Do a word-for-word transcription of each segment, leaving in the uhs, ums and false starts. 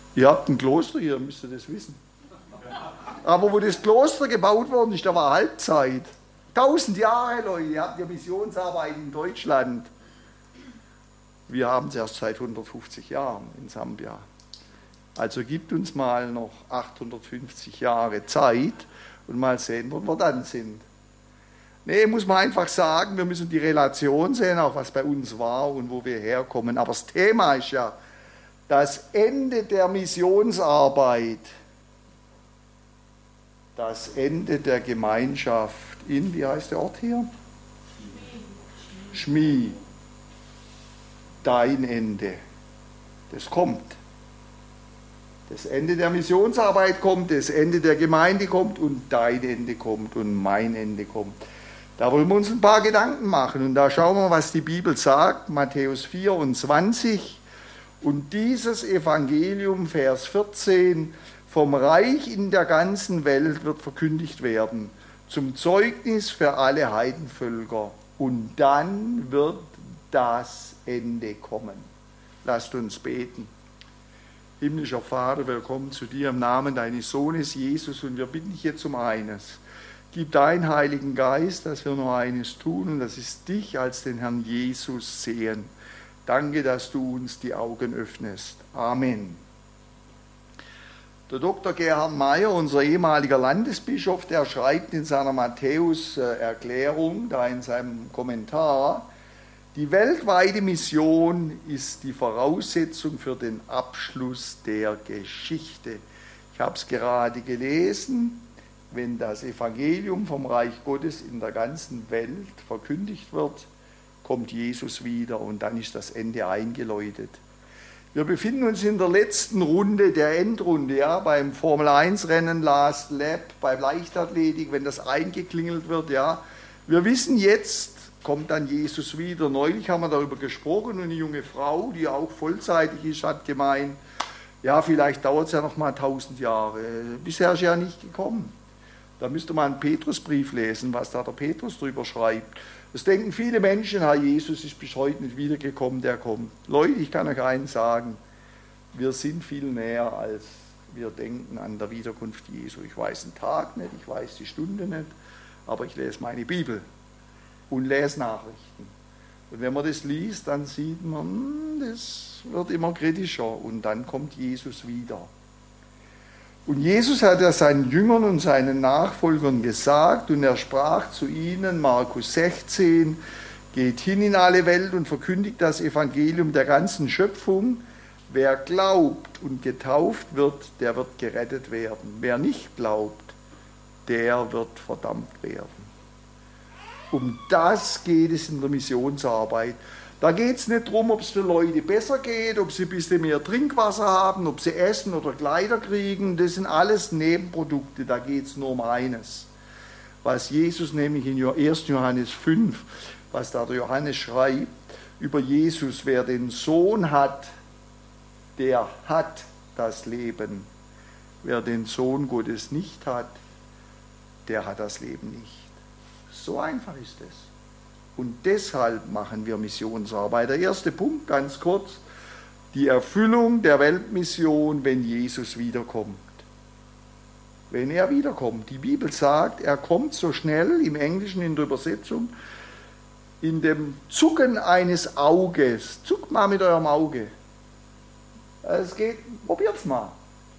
Ihr habt ein Kloster hier, müsst ihr das wissen. Aber wo das Kloster gebaut worden ist, da war Halbzeit. Tausend Jahre, Leute, ihr habt ja Missionsarbeit in Deutschland. Wir haben es erst seit hundertfünfzig Jahren in Sambia. Also gibt uns mal noch achthundertfünfzig Jahre Zeit und mal sehen, wo wir dann sind. Nee, muss man einfach sagen, wir müssen die Relation sehen, auch was bei uns war und wo wir herkommen. Aber das Thema ist ja das Ende der Missionsarbeit, das Ende der Gemeinschaft in, wie heißt der Ort hier? Schmie. Dein Ende. Das kommt. Das Ende der Missionsarbeit kommt, das Ende der Gemeinde kommt und dein Ende kommt und mein Ende kommt. Da wollen wir uns ein paar Gedanken machen und da schauen wir, was die Bibel sagt, Matthäus vierundzwanzig. Und dieses Evangelium, Vers vierzehn, vom Reich in der ganzen Welt wird verkündigt werden, zum Zeugnis für alle Heidenvölker. Und dann wird das Ende kommen. Lasst uns beten. Himmlischer Vater, willkommen zu dir im Namen deines Sohnes Jesus und wir bitten dich jetzt um eines. Gib deinen Heiligen Geist, dass wir nur eines tun und das ist dich als den Herrn Jesus sehen. Danke, dass du uns die Augen öffnest. Amen. Der Doktor Gerhard Meyer, unser ehemaliger Landesbischof, der schreibt in seiner Matthäus-Erklärung, da in seinem Kommentar, die weltweite Mission ist die Voraussetzung für den Abschluss der Geschichte. Ich habe es gerade gelesen, wenn das Evangelium vom Reich Gottes in der ganzen Welt verkündigt wird, kommt Jesus wieder und dann ist das Ende eingeläutet. Wir befinden uns in der letzten Runde der Endrunde, ja, beim Formel eins Rennen, Last Lap, beim Leichtathletik, wenn das eingeklingelt wird, ja. Wir wissen jetzt, kommt dann Jesus wieder. Neulich haben wir darüber gesprochen und eine junge Frau, die auch vollzeitig ist, hat gemeint, ja, vielleicht dauert es ja noch mal tausend Jahre. Bisher ist ja nicht gekommen. Da müsste man einen Petrusbrief lesen, was da der Petrus drüber schreibt. Das denken viele Menschen, Herr Jesus ist bis heute nicht wiedergekommen, der kommt. Leute, ich kann euch eins sagen, wir sind viel näher, als wir denken an der Wiederkunft Jesu. Ich weiß den Tag nicht, ich weiß die Stunde nicht, aber ich lese meine Bibel und lese Nachrichten. Und wenn man das liest, dann sieht man, das wird immer kritischer und dann kommt Jesus wieder. Und Jesus hat ja seinen Jüngern und seinen Nachfolgern gesagt und er sprach zu ihnen, Markus sechzehn, geht hin in alle Welt und verkündigt das Evangelium der ganzen Schöpfung. Wer glaubt und getauft wird, der wird gerettet werden. Wer nicht glaubt, der wird verdammt werden. Um das geht es in der Missionsarbeit. Da geht es nicht darum, ob es den Leuten besser geht, ob sie ein bisschen mehr Trinkwasser haben, ob sie essen oder Kleider kriegen. Das sind alles Nebenprodukte, da geht es nur um eines. Was Jesus nämlich in ersten Johannes fünf, was da der Johannes schreibt, über Jesus, wer den Sohn hat, der hat das Leben. Wer den Sohn Gottes nicht hat, der hat das Leben nicht. So einfach ist es. Und deshalb machen wir Missionsarbeit. Der erste Punkt, ganz kurz, die Erfüllung der Weltmission, wenn Jesus wiederkommt. Wenn er wiederkommt. Die Bibel sagt, er kommt so schnell, im Englischen in der Übersetzung, in dem Zucken eines Auges. Zuckt mal mit eurem Auge. Es geht, probiert's mal.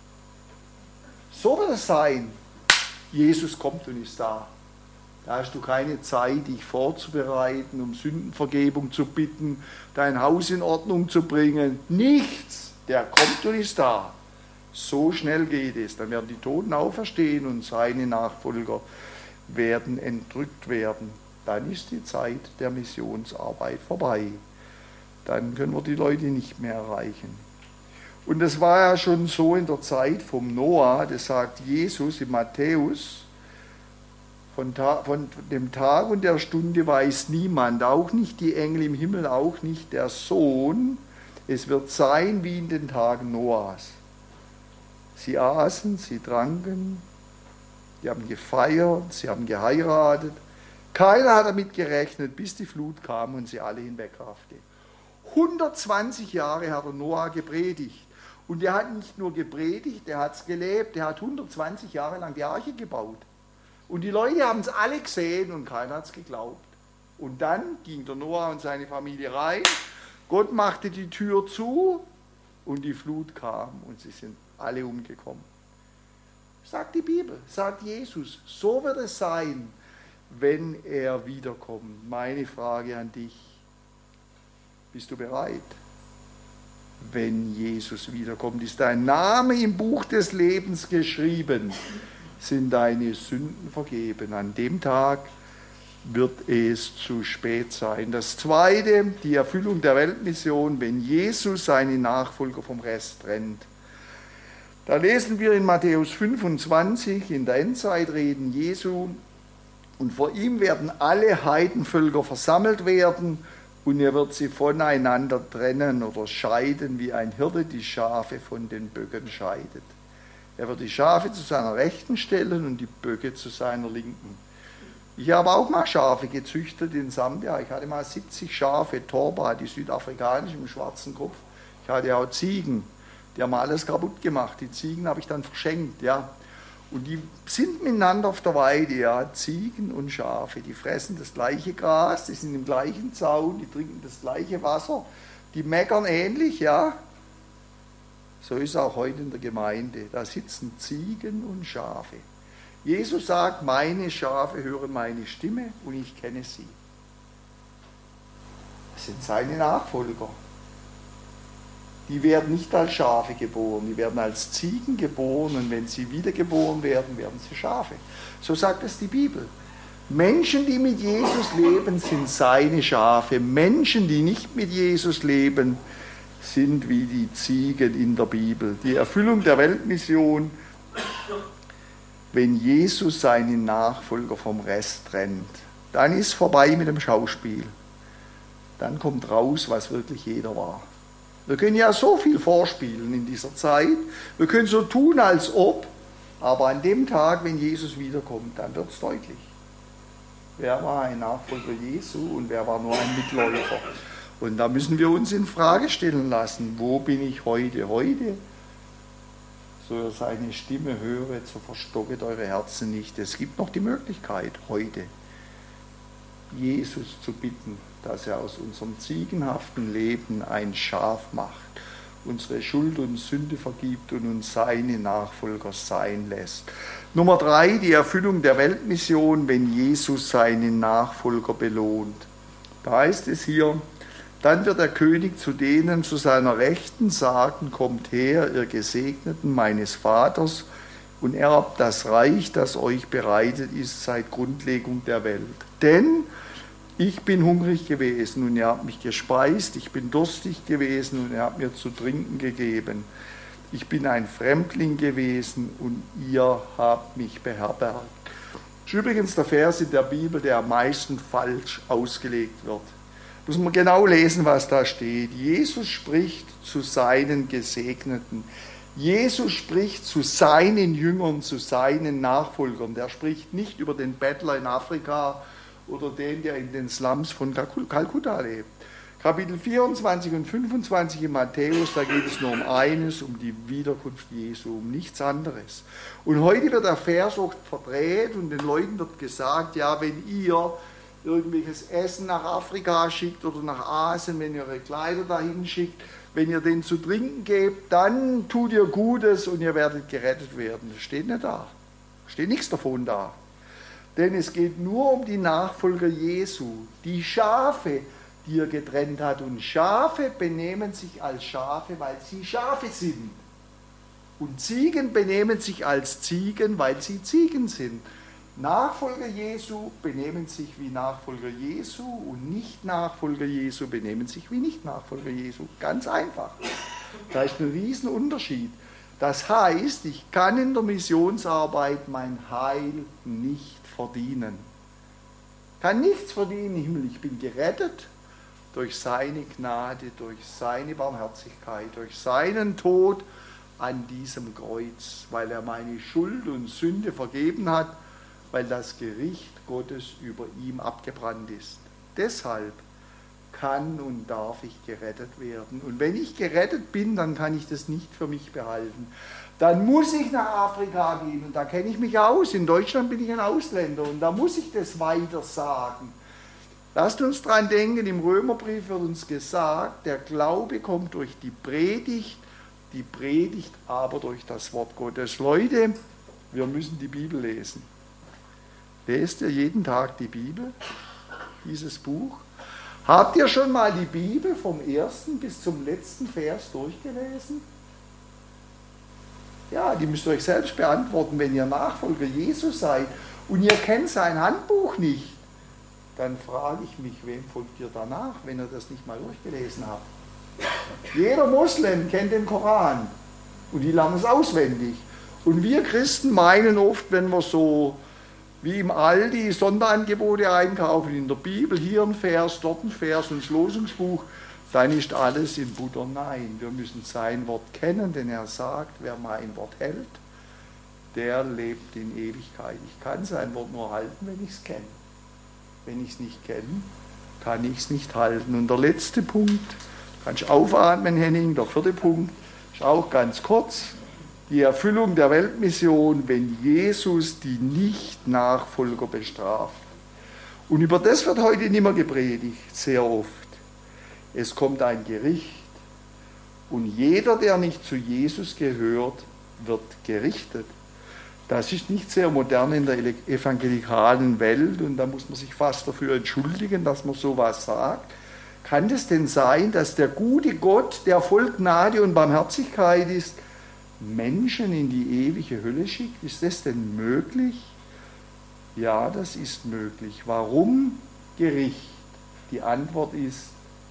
So wird es sein. Jesus kommt und ist da. Da hast du keine Zeit, dich vorzubereiten, um Sündenvergebung zu bitten, dein Haus in Ordnung zu bringen. Nichts. Der kommt und ist da. So schnell geht es. Dann werden die Toten auferstehen und seine Nachfolger werden entrückt werden. Dann ist die Zeit der Missionsarbeit vorbei. Dann können wir die Leute nicht mehr erreichen. Und das war ja schon so in der Zeit vom Noah, das sagt Jesus in Matthäus, Von, von dem Tag und der Stunde weiß niemand, auch nicht die Engel im Himmel, auch nicht der Sohn. Es wird sein wie in den Tagen Noahs. Sie aßen, sie tranken, sie haben gefeiert, sie haben geheiratet. Keiner hat damit gerechnet, bis die Flut kam und sie alle hinwegraffte. hundertzwanzig Jahre hat der Noah gepredigt. Und er hat nicht nur gepredigt, er hat es gelebt, er hat hundertzwanzig Jahre lang die Arche gebaut. Und die Leute haben es alle gesehen und keiner hat es geglaubt. Und dann ging der Noah und seine Familie rein, Gott machte die Tür zu und die Flut kam und sie sind alle umgekommen. Sagt die Bibel, sagt Jesus, so wird es sein, wenn er wiederkommt. Meine Frage an dich, bist du bereit? Wenn Jesus wiederkommt, ist dein Name im Buch des Lebens geschrieben, sind deine Sünden vergeben. An dem Tag wird es zu spät sein. Das Zweite, die Erfüllung der Weltmission, wenn Jesus seine Nachfolger vom Rest trennt. Da lesen wir in Matthäus fünfundzwanzig, in der Endzeitreden Jesu, und vor ihm werden alle Heidenvölker versammelt werden, und er wird sie voneinander trennen oder scheiden, wie ein Hirte die Schafe von den Böcken scheidet. Er wird die Schafe zu seiner Rechten stellen und die Böcke zu seiner Linken. Ich habe auch mal Schafe gezüchtet in Sambia. Ich hatte mal siebzig Schafe, Torba, die südafrikanischen im schwarzen Kopf. Ich hatte auch Ziegen, die haben alles kaputt gemacht. Die Ziegen habe ich dann verschenkt, ja. Und die sind miteinander auf der Weide, ja, Ziegen und Schafe. Die fressen das gleiche Gras, die sind im gleichen Zaun, die trinken das gleiche Wasser, die meckern ähnlich, ja. So ist es auch heute in der Gemeinde. Da sitzen Ziegen und Schafe. Jesus sagt, meine Schafe hören meine Stimme und ich kenne sie. Das sind seine Nachfolger. Die werden nicht als Schafe geboren, die werden als Ziegen geboren und wenn sie wiedergeboren werden, werden sie Schafe. So sagt es die Bibel. Menschen, die mit Jesus leben, sind seine Schafe. Menschen, die nicht mit Jesus leben, sind wie die Ziegen in der Bibel. Die Erfüllung der Weltmission, wenn Jesus seinen Nachfolger vom Rest trennt, dann ist vorbei mit dem Schauspiel. Dann kommt raus, was wirklich jeder war. Wir können ja so viel vorspielen in dieser Zeit. Wir können so tun, als ob. Aber an dem Tag, wenn Jesus wiederkommt, dann wird es deutlich. Wer war ein Nachfolger Jesu und wer war nur ein Mitläufer? Und da müssen wir uns in Frage stellen lassen. Wo bin ich heute? Heute? So ihr seine Stimme höret, so verstocket eure Herzen nicht. Es gibt noch die Möglichkeit, heute Jesus zu bitten, dass er aus unserem ziegenhaften Leben ein Schaf macht, unsere Schuld und Sünde vergibt und uns seine Nachfolger sein lässt. Nummer drei, die Erfüllung der Weltmission, wenn Jesus seinen Nachfolger belohnt. Da heißt es hier, dann wird der König zu denen zu seiner Rechten sagen, kommt her, ihr Gesegneten meines Vaters, und erbt das Reich, das euch bereitet ist seit Grundlegung der Welt. Denn ich bin hungrig gewesen und ihr habt mich gespeist, ich bin durstig gewesen und ihr habt mir zu trinken gegeben. Ich bin ein Fremdling gewesen und ihr habt mich beherbergt. Das ist übrigens der Vers in der Bibel, der am meisten falsch ausgelegt wird. Muss man genau lesen, was da steht. Jesus spricht zu seinen Gesegneten. Jesus spricht zu seinen Jüngern, zu seinen Nachfolgern. Der spricht nicht über den Bettler in Afrika oder den, der in den Slums von Kalkutta lebt. Kapitel vierundzwanzig und fünfundzwanzig in Matthäus, da geht es nur um eines, um die Wiederkunft Jesu, um nichts anderes. Und heute wird der Vers oft verdreht und den Leuten wird gesagt, ja, wenn ihr irgendwelches Essen nach Afrika schickt oder nach Asien, wenn ihr eure Kleider dahin schickt, wenn ihr denen zu trinken gebt, dann tut ihr Gutes und ihr werdet gerettet werden. Das steht nicht da. Steht nichts davon da. Denn es geht nur um die Nachfolger Jesu, die Schafe, die er getrennt hat. Und Schafe benehmen sich als Schafe, weil sie Schafe sind. Und Ziegen benehmen sich als Ziegen, weil sie Ziegen sind. Nachfolger Jesu benehmen sich wie Nachfolger Jesu und Nicht-Nachfolger Jesu benehmen sich wie Nicht-Nachfolger Jesu. Ganz einfach. Da ist ein Riesenunterschied. Das heißt, ich kann in der Missionsarbeit mein Heil nicht verdienen. Ich kann nichts verdienen im Himmel. Ich bin gerettet durch seine Gnade, durch seine Barmherzigkeit, durch seinen Tod an diesem Kreuz, weil er meine Schuld und Sünde vergeben hat, weil das Gericht Gottes über ihm abgebrannt ist. Deshalb kann und darf ich gerettet werden. Und wenn ich gerettet bin, dann kann ich das nicht für mich behalten. Dann muss ich nach Afrika gehen und da kenne ich mich aus. In Deutschland bin ich ein Ausländer und da muss ich das weiter sagen. Lasst uns dran denken, im Römerbrief wird uns gesagt, der Glaube kommt durch die Predigt, die Predigt aber durch das Wort Gottes. Leute, wir müssen die Bibel lesen. Lest ihr jeden Tag die Bibel, dieses Buch? Habt ihr schon mal die Bibel vom ersten bis zum letzten Vers durchgelesen? Ja, die müsst ihr euch selbst beantworten, wenn ihr Nachfolger Jesus seid und ihr kennt sein Handbuch nicht. Dann frage ich mich, wem folgt ihr danach, wenn ihr das nicht mal durchgelesen habt? Jeder Moslem kennt den Koran und die lernen es auswendig. Und wir Christen meinen oft, wenn wir so wie im Aldi Sonderangebote einkaufen, in der Bibel hier ein Vers, dort ein Vers und das Losungsbuch, dann ist alles in Butter. Nein, wir müssen sein Wort kennen, denn er sagt, wer mein Wort hält, der lebt in Ewigkeit. Ich kann sein Wort nur halten, wenn ich es kenne. Wenn ich es nicht kenne, kann ich es nicht halten. Und der letzte Punkt, kannst du aufatmen, Henning, der vierte Punkt, ist auch ganz kurz. Die Erfüllung der Weltmission, wenn Jesus die Nicht-Nachfolger bestraft. Und über das wird heute nicht mehr gepredigt, sehr oft. Es kommt ein Gericht und jeder, der nicht zu Jesus gehört, wird gerichtet. Das ist nicht sehr modern in der evangelikalen Welt und da muss man sich fast dafür entschuldigen, dass man sowas sagt. Kann es denn sein, dass der gute Gott, der voll Gnade und Barmherzigkeit ist, Menschen in die ewige Hölle schickt? Ist das denn möglich? Ja, das ist möglich. Warum Gericht? Die Antwort ist,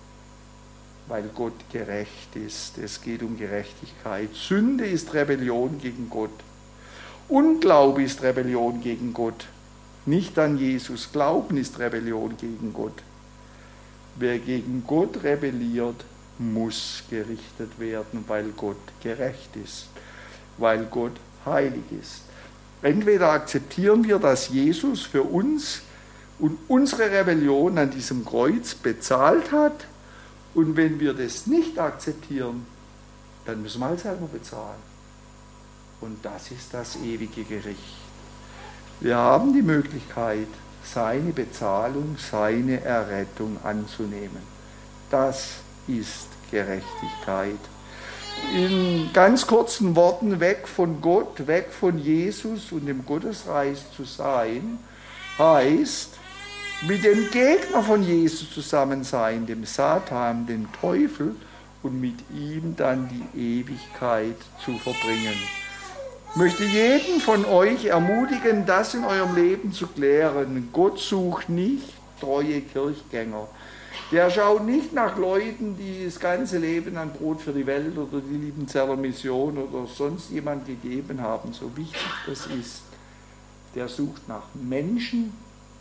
weil Gott gerecht ist. Es geht um Gerechtigkeit. Sünde ist Rebellion gegen Gott. Unglaube ist Rebellion gegen Gott. Nicht an Jesus. Glauben ist Rebellion gegen Gott. Wer gegen Gott rebelliert, muss gerichtet werden, weil Gott gerecht ist, weil Gott heilig ist. Entweder akzeptieren wir, dass Jesus für uns und unsere Rebellion an diesem Kreuz bezahlt hat, und wenn wir das nicht akzeptieren, dann müssen wir halt selber bezahlen. Und das ist das ewige Gericht. Wir haben die Möglichkeit, seine Bezahlung, seine Errettung anzunehmen. Das ist Gerechtigkeit. In ganz kurzen Worten, weg von Gott, weg von Jesus und dem Gottesreich zu sein, heißt, mit dem Gegner von Jesus zusammen sein, dem Satan, dem Teufel, und mit ihm dann die Ewigkeit zu verbringen. Ich möchte jeden von euch ermutigen, das in eurem Leben zu klären. Gott sucht nicht treue Kirchgänger. Der schaut nicht nach Leuten, die das ganze Leben an Brot für die Welt oder die Liebenzeller Mission oder sonst jemand gegeben haben, so wichtig das ist. Der sucht nach Menschen,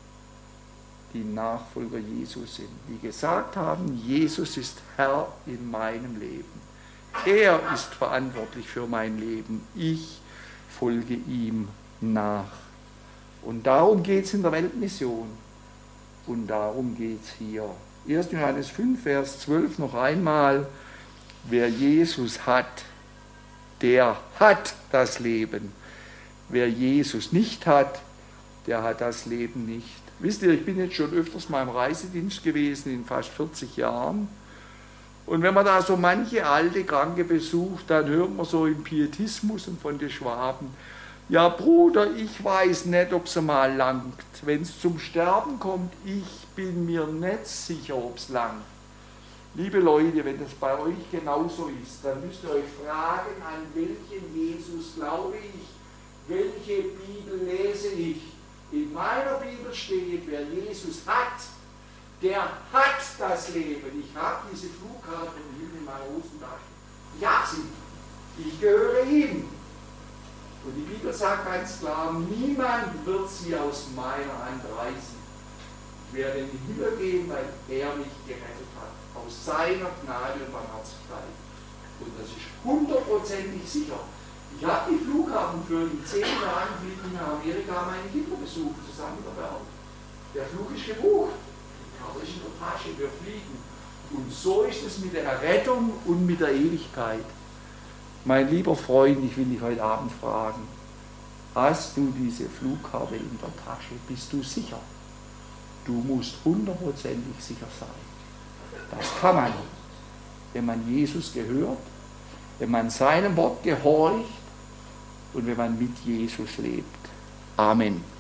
die Nachfolger Jesus sind, die gesagt haben, Jesus ist Herr in meinem Leben. Er ist verantwortlich für mein Leben. Ich folge ihm nach. Und darum geht es in der Weltmission. Und darum geht es hier. erster Johannes fünf, Vers zwölf noch einmal. Wer Jesus hat, der hat das Leben. Wer Jesus nicht hat, der hat das Leben nicht. Wisst ihr, ich bin jetzt schon öfters mal im Reisedienst gewesen, in fast vierzig Jahren. Und wenn man da so manche alte Kranke besucht, dann hört man so im Pietismus und von den Schwaben, ja Bruder, ich weiß nicht, ob es mal langt. Wenn es zum Sterben kommt, ich bin mir nicht sicher, ob es langt. Liebe Leute, wenn das bei euch genauso ist, dann müsst ihr euch fragen, an welchen Jesus glaube ich, welche Bibel lese ich. In meiner Bibel steht, wer Jesus hat, der hat das Leben. Ich habe diese Flugkarte im Himmel in meiner Hosentasche. Ich habe sie. Ich gehöre ihm. Und die Bibel sagt ganz klar, niemand wird sie aus meiner Hand reißen. Ich werde in den Himmel gehen, weil er mich gerettet hat. Aus seiner Gnade und Barmherzigkeit. Und das ist hundertprozentig sicher. Ich habe die Flughafen für in zehn Jahren fliegen nach Amerika meine Kinder besucht, zusammen mit der Bernd. Der Flug ist gebucht. Die Karte ist in der Tasche, wir fliegen. Und so ist es mit der Errettung und mit der Ewigkeit. Mein lieber Freund, ich will dich heute Abend fragen, hast du diese Flugkarte in der Tasche? Bist du sicher? Du musst hundertprozentig sicher sein. Das kann man, wenn man Jesus gehört, wenn man seinem Wort gehorcht und wenn man mit Jesus lebt. Amen.